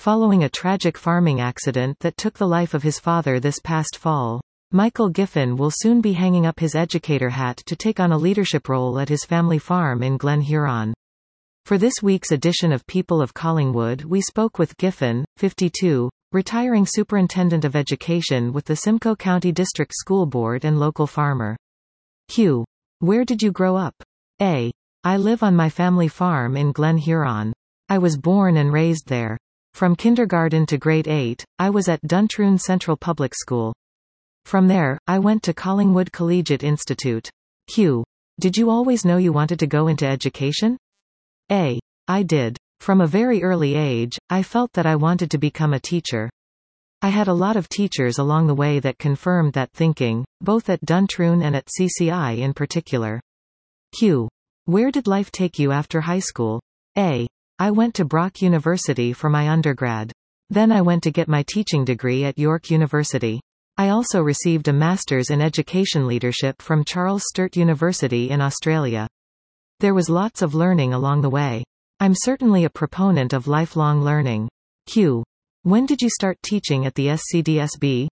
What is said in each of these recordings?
Following a tragic farming accident that took the life of his father this past fall, Michael Giffen will soon be hanging up his educator hat to take on a leadership role at his family farm in Glen Huron. For this week's edition of People of Collingwood, we spoke with Giffen, 52, retiring Superintendent of Education with the Simcoe County District School Board and local farmer. Q. Where did you grow up? A. I live on my family farm in Glen Huron. I was born and raised there. From kindergarten to grade 8, I was at Duntroon Central Public School. From there, I went to Collingwood Collegiate Institute. Q. Did you always know you wanted to go into education? A. I did. From a very early age, I felt that I wanted to become a teacher. I had a lot of teachers along the way that confirmed that thinking, both at Duntroon and at CCI in particular. Q. Where did life take you after high school? A. I went to Brock University for my undergrad. Then I went to get my teaching degree at York University. I also received a Master's in Education Leadership from Charles Sturt University in Australia. There was lots of learning along the way. I'm certainly a proponent of lifelong learning. Q. When did you start teaching at the SCDSB?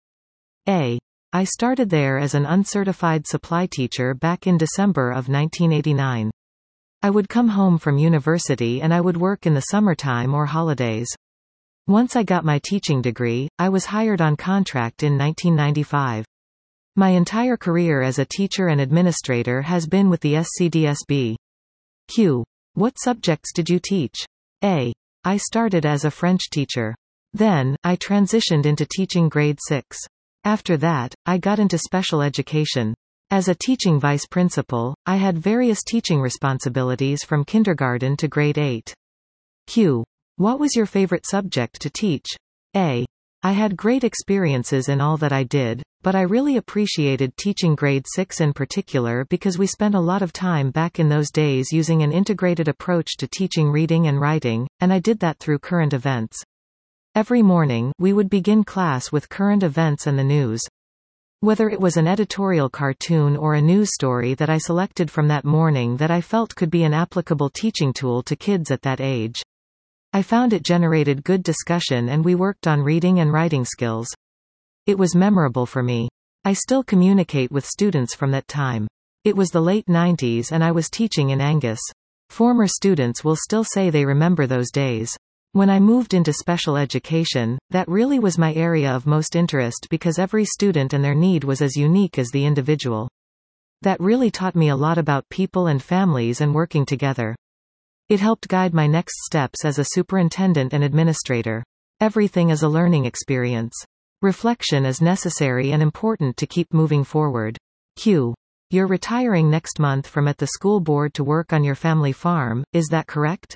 A. I started there as an uncertified supply teacher back in December of 1989. I would come home from university and I would work in the summertime or holidays. Once I got my teaching degree, I was hired on contract in 1995. My entire career as a teacher and administrator has been with the SCDSB. Q. What subjects did you teach? A. I started as a French teacher. Then, I transitioned into teaching grade 6. After that, I got into special education. As a teaching vice principal, I had various teaching responsibilities from kindergarten to grade 8. Q. What was your favorite subject to teach? A. I had great experiences in all that I did, but I really appreciated teaching grade 6 in particular because we spent a lot of time back in those days using an integrated approach to teaching reading and writing, and I did that through current events. Every morning, we would begin class with current events and the news. Whether it was an editorial cartoon or a news story that I selected from that morning that I felt could be an applicable teaching tool to kids at that age. I found it generated good discussion and we worked on reading and writing skills. It was memorable for me. I still communicate with students from that time. It was the late 90s and I was teaching in Angus. Former students will still say they remember those days. When I moved into special education, that really was my area of most interest because every student and their need was as unique as the individual. That really taught me a lot about people and families and working together. It helped guide my next steps as a superintendent and administrator. Everything is a learning experience. Reflection is necessary and important to keep moving forward. Q. You're retiring next month from at the school board to work on your family farm, is that correct?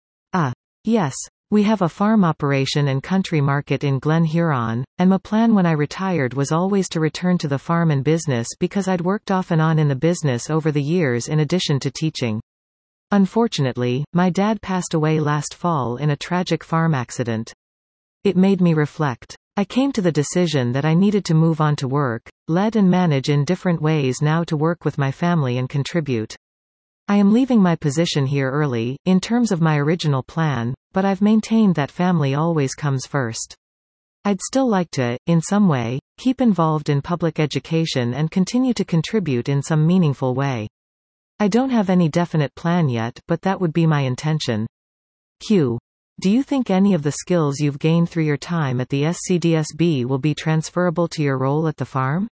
Yes. We have a farm operation and country market in Glen Huron, and my plan when I retired was always to return to the farm and business because I'd worked off and on in the business over the years in addition to teaching. Unfortunately, my dad passed away last fall in a tragic farm accident. It made me reflect. I came to the decision that I needed to move on to work, lead and manage in different ways now to work with my family and contribute. I am leaving my position here early, in terms of my original plan, but I've maintained that family always comes first. I'd still like to, in some way, keep involved in public education and continue to contribute in some meaningful way. I don't have any definite plan yet, but that would be my intention. Q. Do you think any of the skills you've gained through your time at the SCDSB will be transferable to your role at the farm?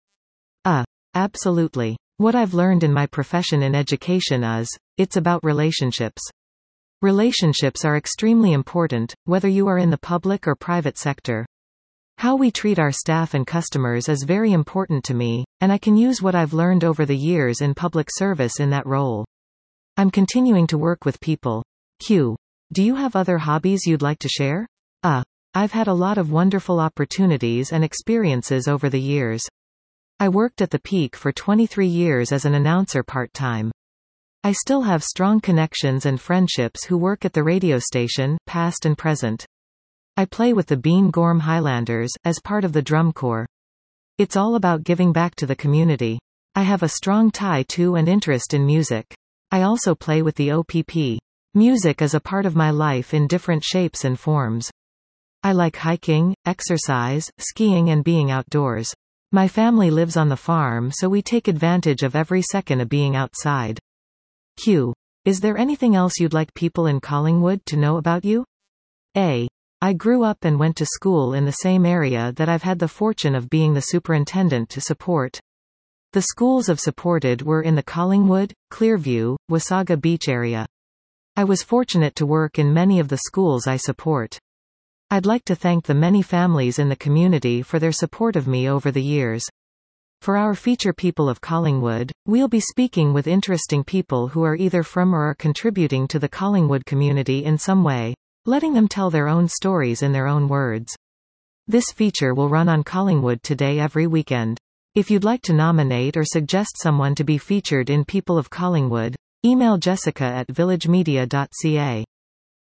Absolutely. What I've learned in my profession in education is, it's about relationships. Relationships are extremely important, whether you are in the public or private sector. How we treat our staff and customers is very important to me, and I can use what I've learned over the years in public service in that role. I'm continuing to work with people. Q. Do you have other hobbies you'd like to share? I've had a lot of wonderful opportunities and experiences over the years. I worked at the Peak for 23 years as an announcer part-time. I still have strong connections and friendships who work at the radio station, past and present. I play with the Bean Gorm Highlanders, as part of the drum corps. It's all about giving back to the community. I have a strong tie to and interest in music. I also play with the OPP. Music is a part of my life in different shapes and forms. I like hiking, exercise, skiing and being outdoors. My family lives on the farm, so we take advantage of every second of being outside. Q. Is there anything else you'd like people in Collingwood to know about you? A. I grew up and went to school in the same area that I've had the fortune of being the superintendent to support. The schools I've supported were in the Collingwood, Clearview, Wasaga Beach area. I was fortunate to work in many of the schools I support. I'd like to thank the many families in the community for their support of me over the years. For our feature People of Collingwood, we'll be speaking with interesting people who are either from or are contributing to the Collingwood community in some way, letting them tell their own stories in their own words. This feature will run on Collingwood Today every weekend. If you'd like to nominate or suggest someone to be featured in People of Collingwood, email Jessica at villagemedia.ca.